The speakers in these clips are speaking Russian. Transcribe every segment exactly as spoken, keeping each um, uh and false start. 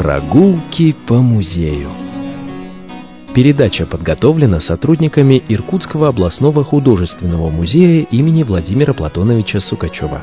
Прогулки по музею. Передача подготовлена сотрудниками Иркутского областного художественного музея имени Владимира Платоновича Сукачева.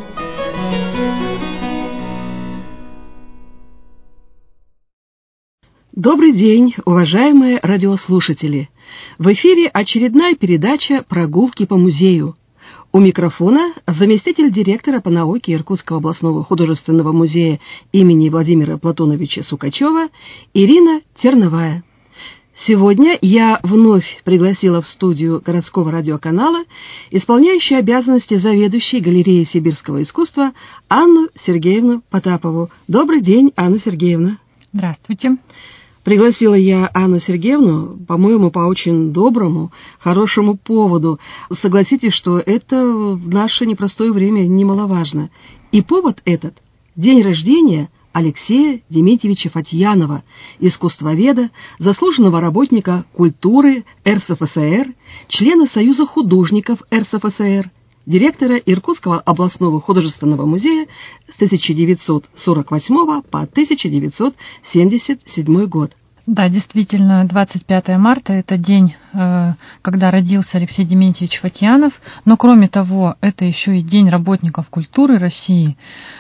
Добрый день, уважаемые радиослушатели! В эфире очередная передача «Прогулки по музею». У микрофона заместитель директора по науке Иркутского областного художественного музея имени Владимира Платоновича Сукачева Ирина Терновая. Сегодня я вновь пригласила в студию городского радиоканала исполняющую обязанности заведующей галереей сибирского искусства Анну Сергеевну Потапову. Добрый день, Анна Сергеевна. Здравствуйте. Пригласила я Анну Сергеевну, по-моему, по очень доброму, хорошему поводу. Согласитесь, что это в наше непростое время немаловажно. И повод этот – день рождения Алексея Дементьевича Фатьянова, искусствоведа, заслуженного работника культуры эр эс эф эс ер, члена Союза художников эр эс эф эс ер, директора Иркутского областного художественного музея с тысяча девятьсот сорок восьмого по тысяча девятьсот семьдесят седьмой год. Да, действительно, двадцать пятое марта – это день, когда родился Алексей Дементьевич Фатьянов, но кроме того, это еще и День работников культуры России.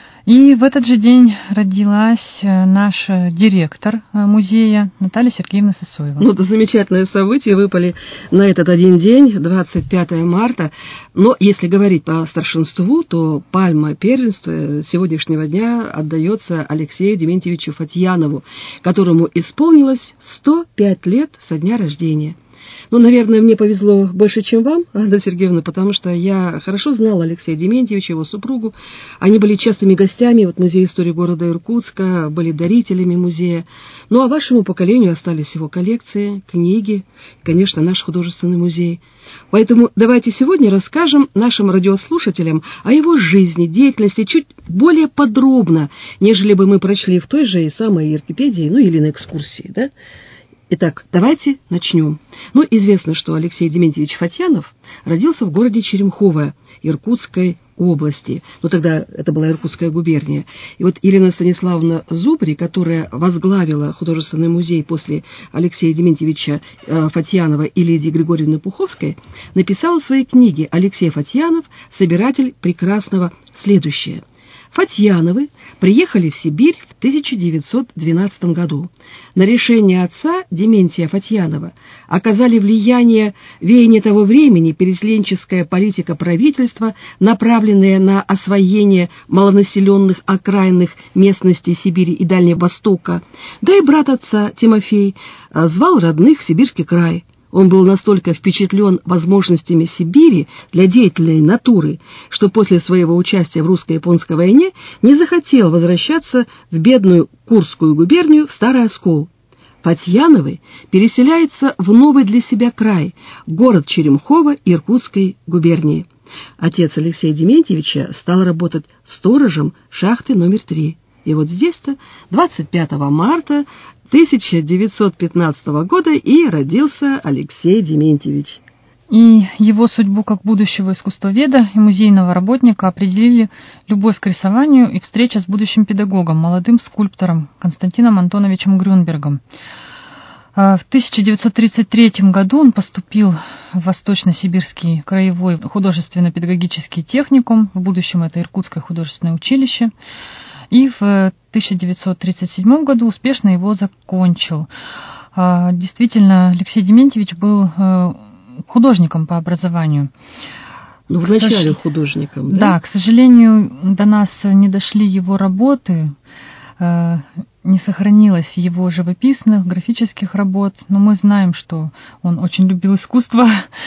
И в этот же день родилась наш директор музея Наталья Сергеевна Сысоева. Ну, да, замечательные события выпали на этот один день, двадцать пятое марта. Но если говорить по старшинству, то пальма первенства сегодняшнего дня отдается Алексею Дементьевичу Фатьянову, которому исполнилось сто пять лет со дня рождения. Ну, наверное, мне повезло больше, чем вам, Анна Сергеевна, потому что я хорошо знала Алексея Дементьевича, его супругу. Они были частыми гостями вот, Музея истории города Иркутска, были дарителями музея. Ну, а вашему поколению остались его коллекции, книги, конечно, наш художественный музей. Поэтому давайте сегодня расскажем нашим радиослушателям о его жизни, деятельности чуть более подробно, нежели бы мы прочли в той же и самой Википедии, ну, или на экскурсии, да? Итак, давайте начнем. Ну, известно, что Алексей Дементьевич Фатьянов родился в городе Черемхово Иркутской области. Ну, тогда это была Иркутская губерния. И вот Елена Станиславовна Зубри, которая возглавила художественный музей после Алексея Дементьевича э, Фатьянова и Лидии Григорьевны Пуховской, написала в своей книге «Алексей Фатьянов. Собиратель прекрасного» следующее. Фатьяновы приехали в Сибирь в тысяча девятьсот двенадцатом году. На решение отца Дементия Фатьянова оказали влияние веяния того времени переселенческая политика правительства, направленная на освоение малонаселенных окраинных местностей Сибири и Дальнего Востока. Да и брат отца Тимофей звал родных в Сибирский край. Он был настолько впечатлен возможностями Сибири для деятельной натуры, что после своего участия в русско-японской войне не захотел возвращаться в бедную Курскую губернию, в Старый Оскол. Фатьяновы переселяются в новый для себя край, город Черемхово Иркутской губернии. Отец Алексея Дементьевича стал работать сторожем шахты номер три. И вот здесь-то двадцать пятого марта тысяча девятьсот пятнадцатого года и родился Алексей Дементьевич. И его судьбу как будущего искусствоведа и музейного работника определили любовь к рисованию и встреча с будущим педагогом, молодым скульптором Константином Антоновичем Грюнбергом. В тысяча девятьсот тридцать третьем году он поступил в Восточно-Сибирский краевой художественно-педагогический техникум, в будущем это Иркутское художественное училище, и в тысяча девятьсот тридцать седьмом году успешно его закончил. Действительно, Алексей Дементьевич был художником по образованию. Ну, вначале художником, да? Да, к сожалению, до нас не дошли его работы, не сохранилось его живописных, графических работ, но мы знаем, что он очень любил искусство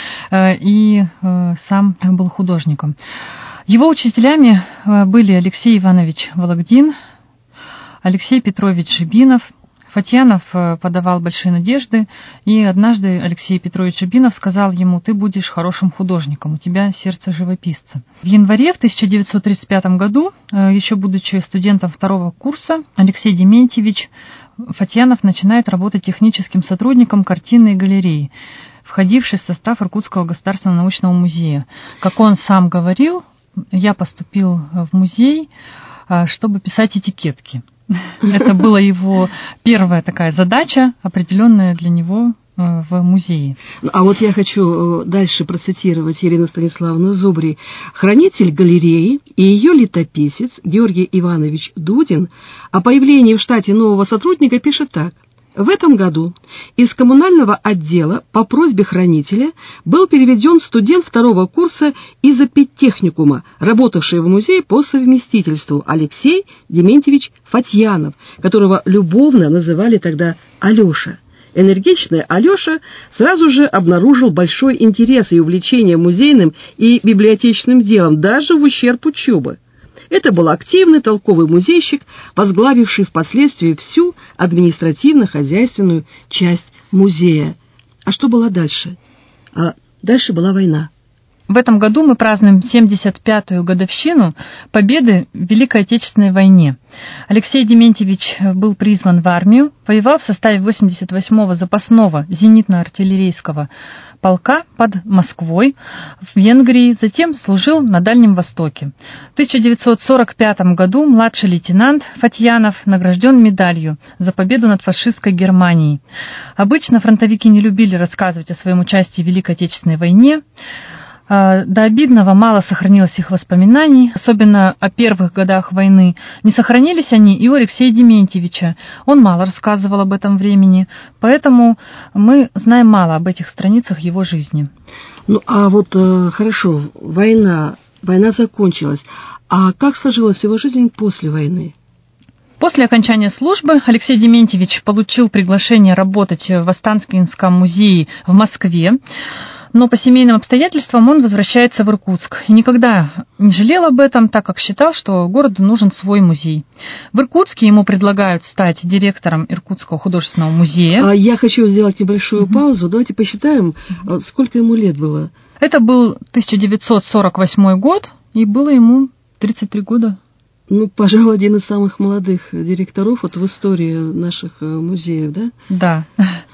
и сам был художником. Его учителями были Алексей Иванович Вологдин, Алексей Петрович Жибинов. Фатьянов подавал большие надежды, и однажды Алексей Петрович Жибинов сказал ему: «Ты будешь хорошим художником, у тебя сердце живописца». В январе в тысяча девятьсот тридцать пятом году, еще будучи студентом второго курса, Алексей Дементьевич Фатьянов начинает работать техническим сотрудником картинной галереи, входившей в состав Иркутского государственного научного музея. Как он сам говорил, я поступил в музей, чтобы писать этикетки. Это была его первая такая задача, определенная для него в музее. А вот я хочу дальше процитировать Елену Станиславовну Зубри. Хранитель галереи и ее летописец Георгий Иванович Дудин о появлении в штате нового сотрудника пишет так. В этом году из коммунального отдела по просьбе хранителя был переведен студент второго курса из эпитехникума, работавший в музее по совместительству, Алексей Дементьевич Фатьянов, которого любовно называли тогда Алеша. Энергичный Алеша сразу же обнаружил большой интерес и увлечение музейным и библиотечным делом, даже в ущерб учебы. Это был активный, толковый музейщик, возглавивший впоследствии всю административно-хозяйственную часть музея. А что было дальше? А дальше была война. В этом году мы празднуем семьдесят пятую годовщину победы в Великой Отечественной войне. Алексей Дементьевич был призван в армию, воевал в составе восемьдесят восьмого запасного зенитно-артиллерийского полка под Москвой, в Венгрии, затем служил на Дальнем Востоке. В тысяча девятьсот сорок пятом году младший лейтенант Фатьянов награжден медалью за победу над фашистской Германией. Обычно фронтовики не любили рассказывать о своем участии в Великой Отечественной войне. До обидного мало сохранилось их воспоминаний, особенно о первых годах войны. Не сохранились они и у Алексея Дементьевича. Он мало рассказывал об этом времени, поэтому мы знаем мало об этих страницах его жизни. Ну, а вот хорошо, война, война закончилась. А как сложилась его жизнь после войны? После окончания службы Алексей Дементьевич получил приглашение работать в Останкинском музее в Москве. Но по семейным обстоятельствам он возвращается в Иркутск. И никогда не жалел об этом, так как считал, что городу нужен свой музей. В Иркутске ему предлагают стать директором Иркутского художественного музея. А я хочу сделать небольшую uh-huh. паузу. Давайте посчитаем, uh-huh. сколько ему лет было. Это был тысяча девятьсот сорок восьмой год, и было ему тридцать три года. Ну, пожалуй, один из самых молодых директоров вот в истории наших музеев, да? Да.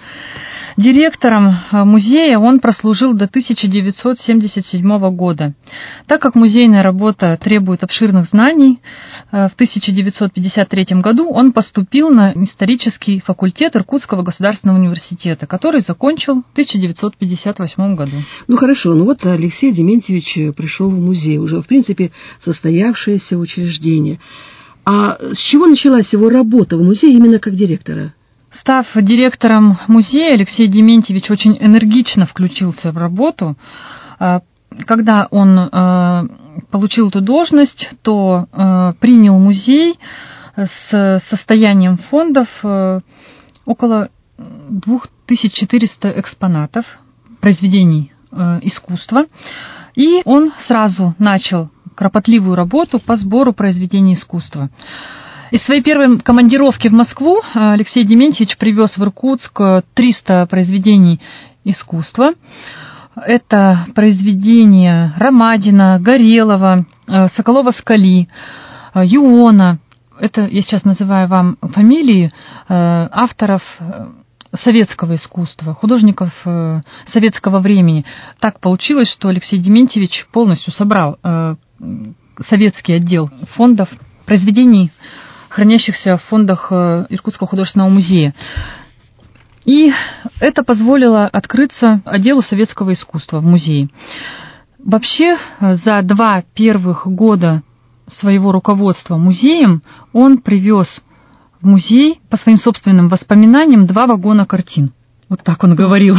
Директором музея он прослужил до тысяча девятьсот семьдесят седьмого года. Так как музейная работа требует обширных знаний, в тысяча девятьсот пятьдесят третьем году он поступил на исторический факультет Иркутского государственного университета, который закончил в тысяча девятьсот пятьдесят восьмом году. Ну хорошо, ну вот Алексей Дементьевич пришел в музей, уже в принципе состоявшееся учреждение. А с чего началась его работа в музее именно как директора? Став директором музея, Алексей Дементьевич очень энергично включился в работу. Когда он получил эту должность, то принял музей с состоянием фондов около две тысячи четыреста экспонатов, произведений искусства. И он сразу начал кропотливую работу по сбору произведений искусства. Из своей первой командировки в Москву Алексей Дементьевич привез в Иркутск триста произведений искусства. Это произведения Ромадина, Горелова, Соколова-Скали, Юона. Это я сейчас называю вам фамилии авторов советского искусства, художников советского времени. Так получилось, что Алексей Дементьевич полностью собрал советский отдел фондов произведений, хранящихся в фондах Иркутского художественного музея. И это позволило открыться отделу советского искусства в музее. Вообще, за два первых года своего руководства музеем он привез в музей, по своим собственным воспоминаниям, два вагона картин. Вот так он говорил.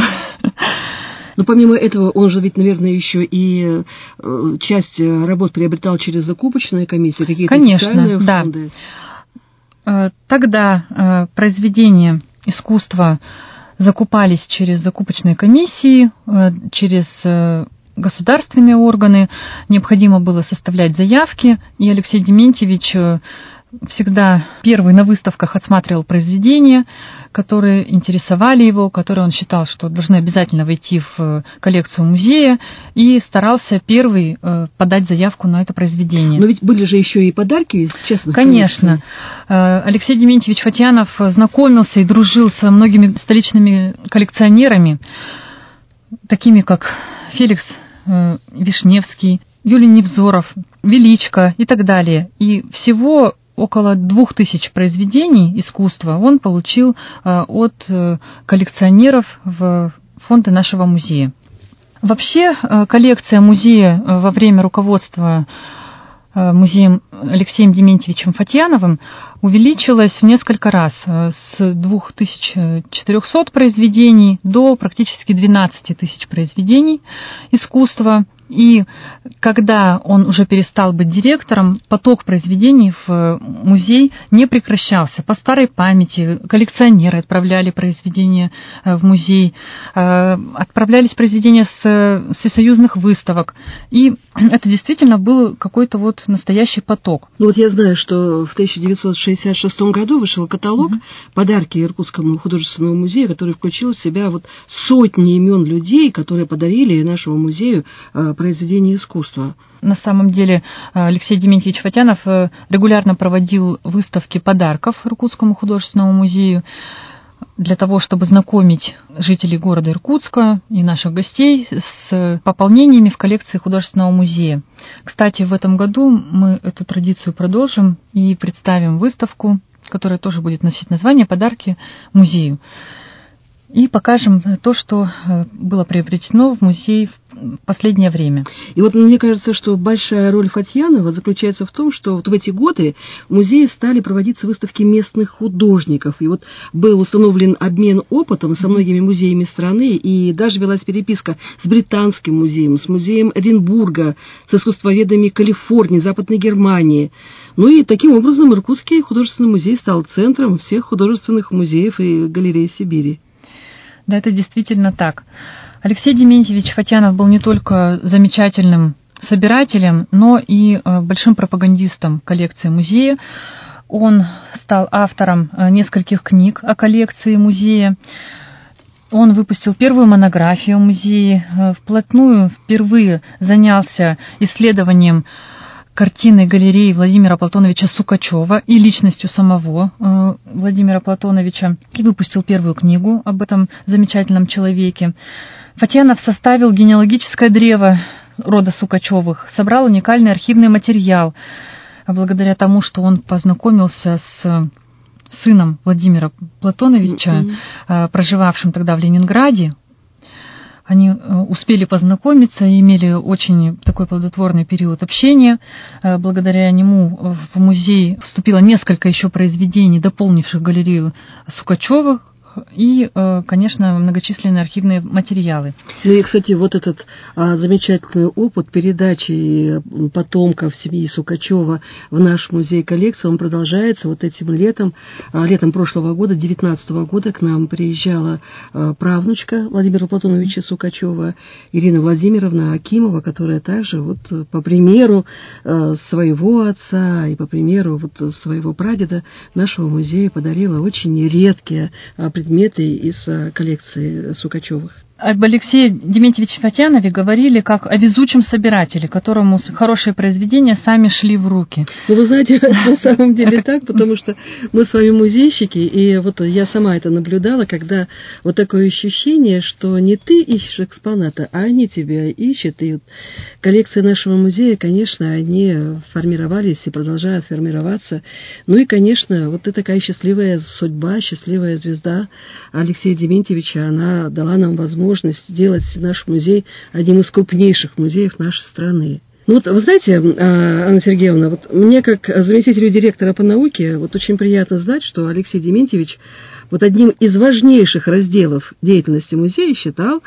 Но помимо этого, он же ведь, наверное, еще и часть работ приобретал через закупочные комиссии, какие-то специальные фонды. Да. Тогда произведения искусства закупались через закупочные комиссии, через государственные органы. Необходимо было составлять заявки, и Алексей Дементьевич всегда первый на выставках отсматривал произведения, которые интересовали его, которые он считал, что должны обязательно войти в коллекцию музея, и старался первый подать заявку на это произведение. Но ведь были же еще и подарки с частных Конечно. Коллекций. Алексей Дементьевич Фатьянов знакомился и дружил со многими столичными коллекционерами, такими как Феликс Вишневский, Юлий Невзоров, Величко и так далее. И всего около двух тысяч произведений искусства он получил от коллекционеров в фонды нашего музея. Вообще, коллекция музея во время руководства музеем Алексеем Дементьевичем Фатьяновым увеличилась в несколько раз, с двух тысяч четырёхсот произведений до практически двенадцати тысяч произведений искусства. И когда он уже перестал быть директором, поток произведений в музей не прекращался. По старой памяти коллекционеры отправляли произведения в музей, отправлялись произведения с всесоюзных выставок. И это действительно был какой-то вот настоящий поток. Ну вот я знаю, что в тысяча девятьсот шестьдесят шестом году вышел каталог mm-hmm. «Подарки Иркутскому художественному музею», который включил в себя вот сотни имен людей, которые подарили нашему музею произведения искусства. На самом деле Алексей Дементьевич Фатьянов регулярно проводил выставки подарков Иркутскому художественному музею для того, чтобы знакомить жителей города Иркутска и наших гостей с пополнениями в коллекции художественного музея. Кстати, в этом году мы эту традицию продолжим и представим выставку, которая тоже будет носить название «Подарки музею». И покажем то, что было приобретено в музее в последнее время. И вот мне кажется, что большая роль Фатьянова заключается в том, что вот в эти годы в музее стали проводиться выставки местных художников. И вот был установлен обмен опытом со многими музеями страны, и даже велась переписка с Британским музеем, с музеем Эдинбурга, с искусствоведами Калифорнии, Западной Германии. Ну и таким образом Иркутский художественный музей стал центром всех художественных музеев и галерей Сибири. Да, это действительно так. Алексей Дементьевич Фатьянов был не только замечательным собирателем, но и большим пропагандистом коллекции музея. Он стал автором нескольких книг о коллекции музея. Он выпустил первую монографию о музее, вплотную впервые занялся исследованием картины галереи Владимира Платоновича Сукачева и личностью самого э, Владимира Платоновича, и выпустил первую книгу об этом замечательном человеке. Фатьянов составил генеалогическое древо рода Сукачевых, собрал уникальный архивный материал, благодаря тому, что он познакомился с сыном Владимира Платоновича, mm-hmm. проживавшим тогда в Ленинграде. Они успели познакомиться и имели очень такой плодотворный период общения. Благодаря нему в музей вступило несколько еще произведений, дополнивших галерею Сукачевых, и, конечно, многочисленные архивные материалы. Ну и, кстати, вот этот а, замечательный опыт передачи потомков семьи Сукачева в наш музей коллекции, он продолжается вот этим летом. А, летом прошлого года, девятнадцатого года, к нам приезжала а, правнучка Владимира Платоновича Сукачева, Ирина Владимировна Акимова, которая также вот по примеру а, своего отца и по примеру вот своего прадеда нашего музея подарила очень редкие а, предметы из коллекции Сукачевых. Об Алексее Дементьевиче Фатьянове говорили как о везучем собирателе, которому хорошие произведения сами шли в руки. Ну, вы знаете, на самом деле так, потому что мы с вами музейщики, и вот я сама это наблюдала, когда вот такое ощущение, что не ты ищешь экспоната, а они тебя ищут. И вот коллекции нашего музея, конечно, они формировались и продолжают формироваться. Ну и, конечно, вот эта такая счастливая судьба, счастливая звезда Алексея Дементьевича, она дала нам возможность сделать наш музей одним из крупнейших музеев нашей страны. Ну вот, вы знаете, Анна Сергеевна, вот мне как заместителю директора по науке вот очень приятно знать, что Алексей Дементьевич вот одним из важнейших разделов деятельности музея считал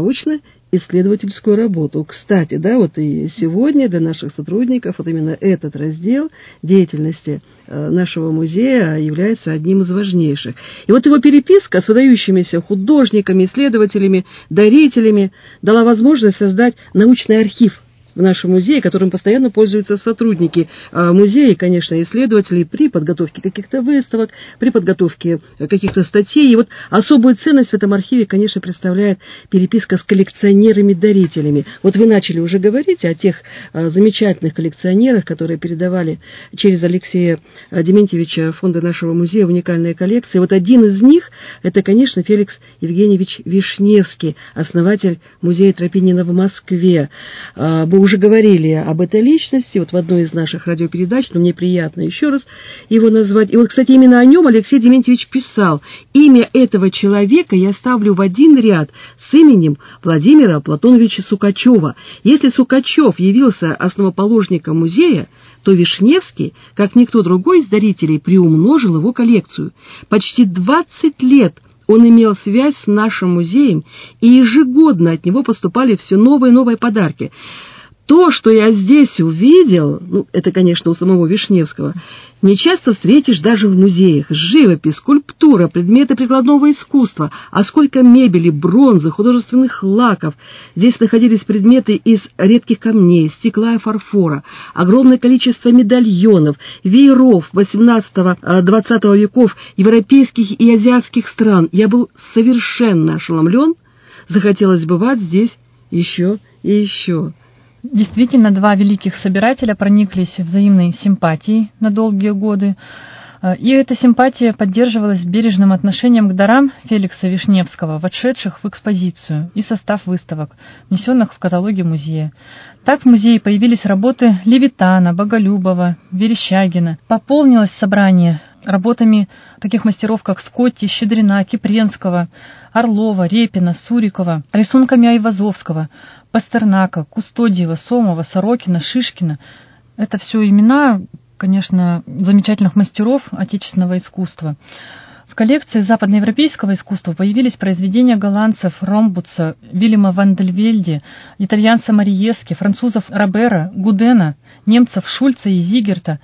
научно-исследовательскую работу. Кстати, да, вот и сегодня для наших сотрудников вот именно этот раздел деятельности нашего музея является одним из важнейших. И вот его переписка с выдающимися художниками, исследователями, дарителями дала возможность создать научный архив в нашем музее, которым постоянно пользуются сотрудники музея, конечно, исследователи при подготовке каких-то выставок, при подготовке каких-то статей. И вот особую ценность в этом архиве, конечно, представляет переписка с коллекционерами-дарителями. Вот вы начали уже говорить о тех замечательных коллекционерах, которые передавали через Алексея Дементьевича фонды нашего музея уникальные коллекции. Вот один из них, это, конечно, Феликс Евгеньевич Вишневский, основатель музея Тропинина в Москве. Был уже говорили об этой личности вот в одной из наших радиопередач, но мне приятно еще раз его назвать. И вот, кстати, именно о нем Алексей Дементьевич писал: «Имя этого человека я ставлю в один ряд с именем Владимира Платоновича Сукачева. Если Сукачев явился основоположником музея, то Вишневский, как никто другой из дарителей, приумножил его коллекцию. Почти двадцать лет он имел связь с нашим музеем, и ежегодно от него поступали все новые и новые подарки. То, что я здесь увидел, ну, это, конечно, у самого Вишневского, не часто встретишь даже в музеях. Живопись, скульптура, предметы прикладного искусства, а сколько мебели, бронзы, художественных лаков. Здесь находились предметы из редких камней, стекла и фарфора, огромное количество медальонов, вееров восемнадцатого-двадцатого веков, европейских и азиатских стран. Я был совершенно ошеломлен, захотелось бывать здесь еще и еще». Действительно, два великих собирателя прониклись взаимной симпатией на долгие годы, и эта симпатия поддерживалась бережным отношением к дарам Феликса Вишневского, вошедших в экспозицию и состав выставок, внесенных в каталоги музея. Так в музее появились работы Левитана, Боголюбова, Верещагина. Пополнилось собрание работами таких мастеров, как Скотти, Щедрина, Кипренского, Орлова, Репина, Сурикова, рисунками Айвазовского, Пастернака, Кустодиева, Сомова, Сорокина, Шишкина. Это все имена, конечно, замечательных мастеров отечественного искусства. В коллекции западноевропейского искусства появились произведения голландцев Ромбутса, Вильяма ван дер Вельде, итальянца Мариески, французов Робера, Гудена, немцев Шульца и Зигерта.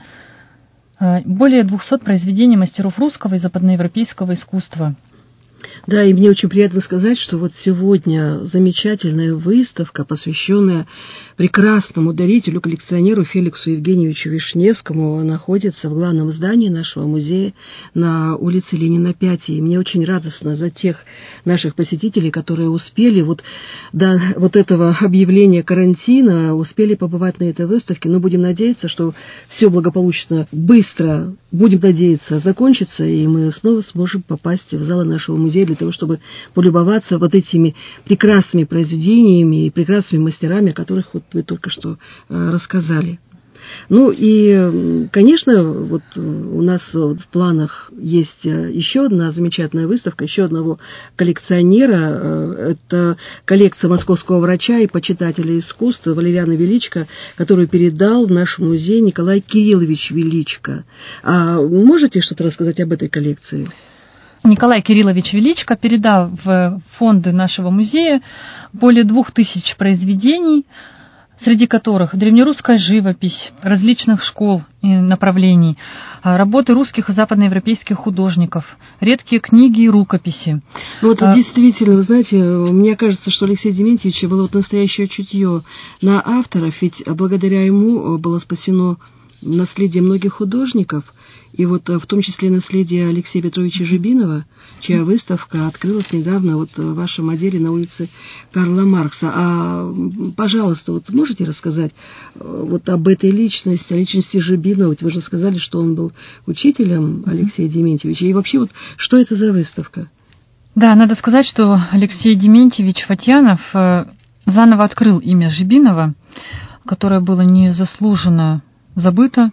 Более двухсот произведений мастеров русского и западноевропейского искусства. Да, и мне очень приятно сказать, что вот сегодня замечательная выставка, посвященная прекрасному дарителю, коллекционеру Феликсу Евгеньевичу Вишневскому, находится в главном здании нашего музея на улице Ленина пять. И мне очень радостно за тех наших посетителей, которые успели вот до вот этого объявления карантина, успели побывать на этой выставке. Но будем надеяться, что все благополучно, быстро, будем надеяться, закончится, и мы снова сможем попасть в залы нашего музея для того, чтобы полюбоваться вот этими прекрасными произведениями и прекрасными мастерами, о которых вот вы только что э, рассказали. Ну и, конечно, вот у нас в планах есть еще одна замечательная выставка, еще одного коллекционера. Это коллекция московского врача и почитателя искусства Валериана Величко, которую передал в наш музей Николай Кириллович Величко. А можете что-то рассказать об этой коллекции? Николай Кириллович Величко передал в фонды нашего музея более двух тысяч произведений, среди которых древнерусская живопись различных школ и направлений, работы русских и западноевропейских художников, редкие книги и рукописи. Ну, вот а... действительно, вы знаете, мне кажется, что Алексей Дементьевич было вот настоящее чутье на авторов, ведь благодаря ему было спасено наследие многих художников, и вот в том числе наследие Алексея Петровича Жибинова, чья выставка открылась недавно вот в вашем отделе на улице Карла Маркса. А, пожалуйста, вот можете рассказать вот об этой личности, о личности Жибинова? Вот вы же сказали, что он был учителем Алексея Дементьевича. И вообще, вот что это за выставка? Да, надо сказать, что Алексей Дементьевич Фатьянов заново открыл имя Жибинова, которое было незаслуженно забыто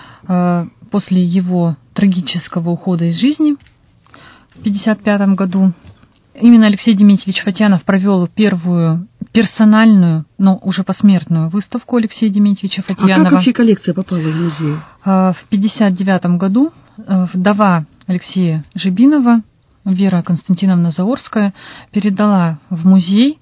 после его трагического ухода из жизни в пятьдесят пятом году. Именно Алексей Дементьевич Фатьянов провел первую персональную, но уже посмертную выставку Алексея Дементьевича Фатьянова. А как вообще коллекция попала в музей? В пятьдесят девятом году вдова Алексея Жибинова, Вера Константиновна Заорская, передала в музей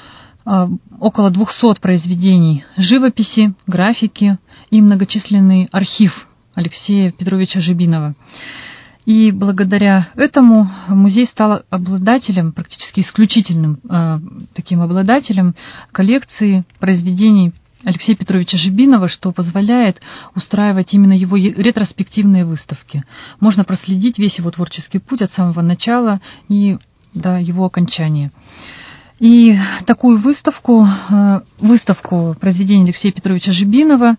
около двухсот произведений живописи, графики и многочисленный архив Алексея Петровича Жибинова. И благодаря этому музей стал обладателем, практически исключительным э, таким обладателем коллекции произведений Алексея Петровича Жибинова, что позволяет устраивать именно его ретроспективные выставки. Можно проследить весь его творческий путь от самого начала и до его окончания. И такую выставку, выставку произведений Алексея Петровича Жибинова,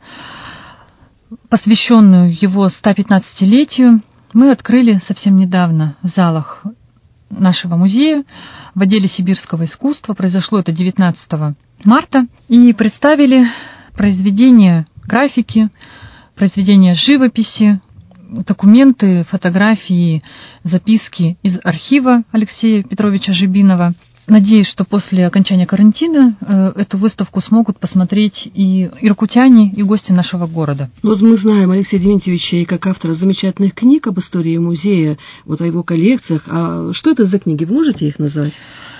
посвященную его сто пятнадцатилетию, мы открыли совсем недавно в залах нашего музея в отделе сибирского искусства. Произошло это девятнадцатого марта. И представили произведения графики, произведения живописи, документы, фотографии, записки из архива Алексея Петровича Жибинова. Надеюсь, что после окончания карантина э, эту выставку смогут посмотреть и иркутяне, и гости нашего города. Ну, вот мы знаем Алексея Дементьевича и как автора замечательных книг об истории музея, вот о его коллекциях. А что это за книги? Вы можете их назвать?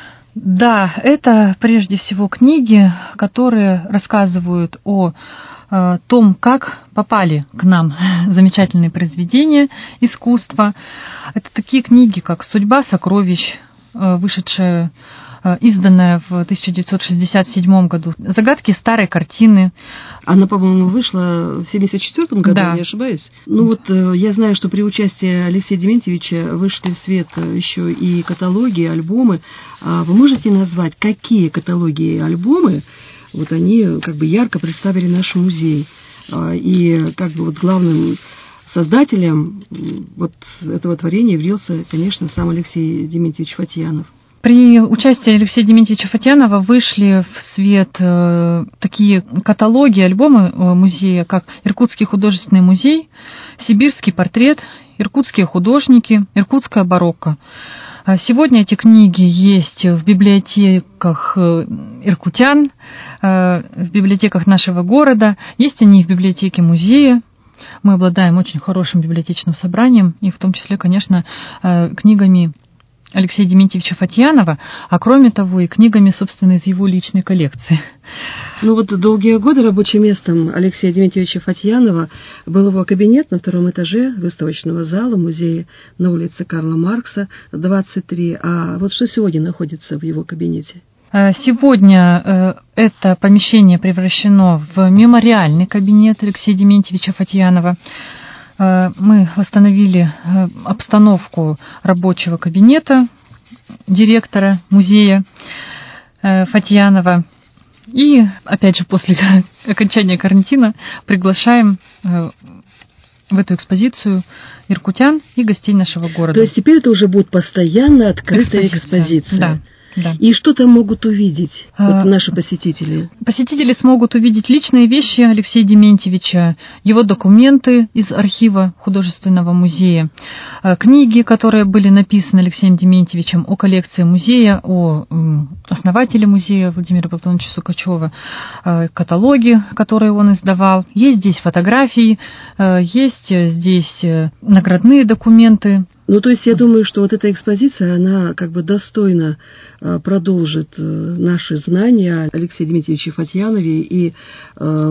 Да, это прежде всего книги, которые рассказывают о э, том, как попали к нам замечательные произведения искусства. Это такие книги, как «Судьба сокровищ», вышедшая, изданная в тысяча девятьсот шестьдесят седьмом году, «Загадки старой картины». Она, по-моему, вышла в семьдесят четвёртом году, да. Не ошибаюсь. Ну вот я знаю, что при участии Алексея Дементьевича вышли в свет еще и каталоги, альбомы. Вы можете назвать, какие каталоги и альбомы вот они как бы ярко представили наш музей? И как бы вот главным создателем вот этого творения явился, конечно, сам Алексей Дементьевич Фатьянов. При участии Алексея Дементьевича Фатьянова вышли в свет э, такие каталоги, альбомы э, музея, как «Иркутский художественный музей», «Сибирский портрет», «Иркутские художники», «Иркутская барокко». Сегодня эти книги есть в библиотеках иркутян, э, в библиотеках нашего города, есть они в библиотеке музея. Мы обладаем очень хорошим библиотечным собранием, и в том числе, конечно, книгами Алексея Дементьевича Фатьянова, а кроме того и книгами, собственно, из его личной коллекции. Ну вот долгие годы рабочим местом Алексея Дементьевича Фатьянова был его кабинет на втором этаже выставочного зала музея на улице Карла Маркса, двадцать три. А вот что сегодня находится в его кабинете? Сегодня это помещение превращено в мемориальный кабинет Алексея Дементьевича Фатьянова. Мы восстановили обстановку рабочего кабинета директора музея Фатьянова. И, опять же, после окончания карантина приглашаем в эту экспозицию иркутян и гостей нашего города. То есть теперь это уже будет постоянно открытая экспозиция. экспозиция. Да. Да. И что там могут увидеть вот наши посетители? Посетители смогут увидеть личные вещи Алексея Дементьевича, его документы из архива художественного музея, книги, которые были написаны Алексеем Дементьевичем о коллекции музея, о основателе музея Владимира Платоновича Сукачева, каталоги, которые он издавал. Есть здесь фотографии, есть здесь наградные документы. Ну, то есть я думаю, что вот эта экспозиция, она как бы достойно э, продолжит э, наши знания о Алексее Дементьевиче Фатьянове, и э,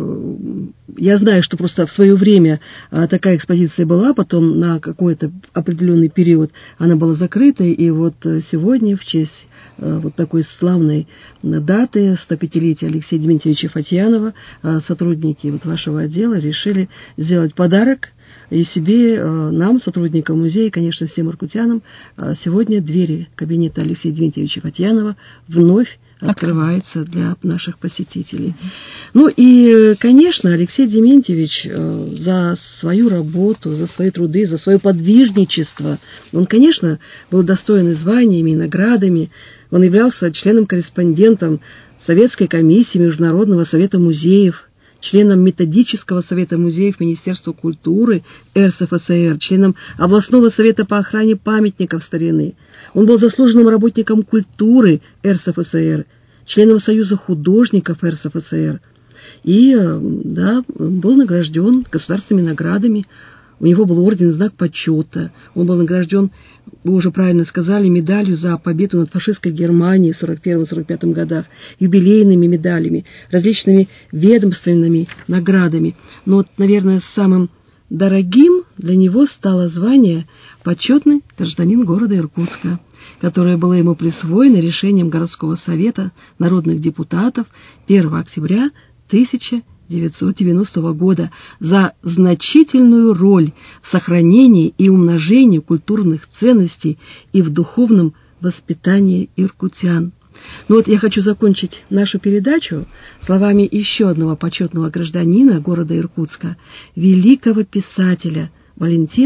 мы, я знаю, что просто в свое время э, такая экспозиция была, потом на какой-то определенный период она была закрыта, и вот сегодня в честь э, вот такой славной даты, сто пятилетия Алексея Дементьевича Фатьянова, э, сотрудники вот вашего отдела решили сделать подарок и себе, нам, сотрудникам музея, и, конечно, всем иркутянам, сегодня двери кабинета Алексея Дементьевича Фатьянова вновь открываются для наших посетителей. Ну и, конечно, Алексей Дементьевич за свою работу, за свои труды, за свое подвижничество, он, конечно, был достоин и званиями, и наградами. Он являлся членом-корреспондентом Советской комиссии Международного совета музеев, членом Методического совета музеев Министерства культуры эр эс эф эс эр, членом областного совета по охране памятников старины. Он был заслуженным работником культуры эр эс эф эс эр, членом Союза художников эр эс эф эс эр и, да, был награжден государственными наградами. У него был орден «Знак почета». Он был награжден, вы уже правильно сказали, медалью за победу над фашистской Германией в сорок первом — сорок пятом годах, юбилейными медалями, различными ведомственными наградами. Но вот, наверное, самым дорогим для него стало звание «Почетный гражданин города Иркутска», которое было ему присвоено решением городского совета народных депутатов первого октября тысяча девятьсот девяностого года за значительную роль в сохранении и умножении культурных ценностей и в духовном воспитании иркутян. Ну вот я хочу закончить нашу передачу словами еще одного почетного гражданина города Иркутска, великого писателя Валентина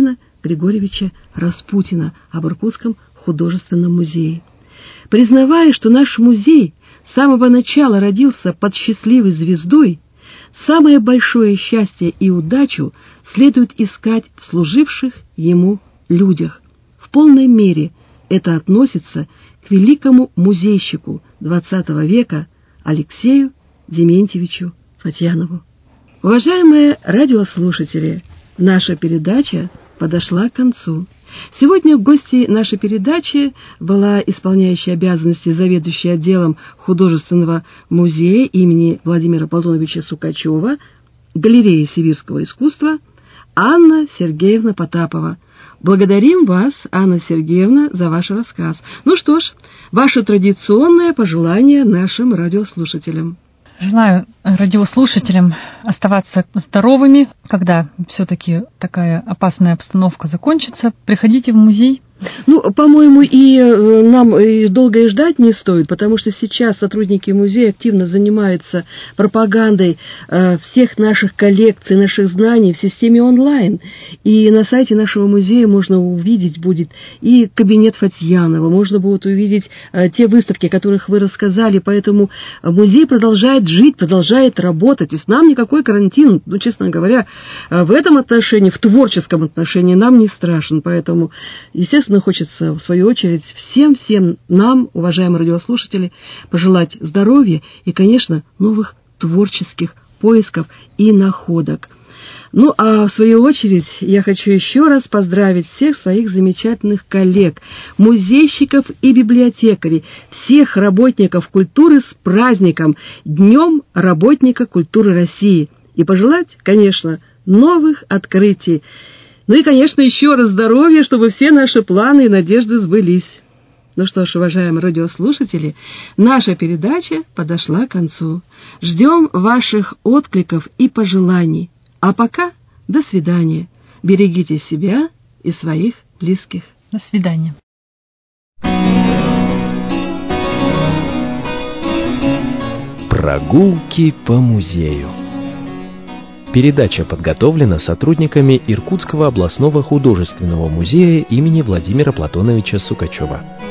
Григорьевича Распутина об Иркутском художественном музее. Признавая, что наш музей с самого начала родился под счастливой звездой, самое большое счастье и удачу следует искать в служивших ему людях. В полной мере это относится к великому музейщику двадцатого века Алексею Дементьевичу Фатьянову. Уважаемые радиослушатели, наша передача подошла к концу. Сегодня гостьей нашей передачи была исполняющая обязанности заведующая отделом художественного музея имени Владимира Платоновича Сукачева галереи сибирского искусства Анна Сергеевна Потапова. Благодарим вас, Анна Сергеевна, за ваш рассказ. Ну что ж, ваше традиционное пожелание нашим радиослушателям. Желаю радиослушателям оставаться здоровыми, когда все-таки такая опасная обстановка закончится. Приходите в музей. Ну, по-моему, и нам и долго и ждать не стоит, потому что сейчас сотрудники музея активно занимаются пропагандой э, всех наших коллекций, наших знаний в системе онлайн. И на сайте нашего музея можно увидеть будет и кабинет Фатьянова, можно будет увидеть э, те выставки, о которых вы рассказали. Поэтому музей продолжает жить, продолжает работать. То есть нам никакой карантин, ну, честно говоря, в этом отношении, в творческом отношении нам не страшен. Поэтому, естественно, хочется, в свою очередь, всем-всем нам, уважаемые радиослушатели, пожелать здоровья и, конечно, новых творческих поисков и находок. Ну, а в свою очередь я хочу еще раз поздравить всех своих замечательных коллег, музейщиков и библиотекарей, всех работников культуры с праздником, Днем работника культуры России. И пожелать, конечно, новых открытий. Ну и, конечно, еще раз здоровья, чтобы все наши планы и надежды сбылись. Ну что ж, уважаемые радиослушатели, наша передача подошла к концу. Ждем ваших откликов и пожеланий. А пока до свидания. Берегите себя и своих близких. До свидания. Прогулки по музею. Передача подготовлена сотрудниками Иркутского областного художественного музея имени Владимира Платоновича Сукачева.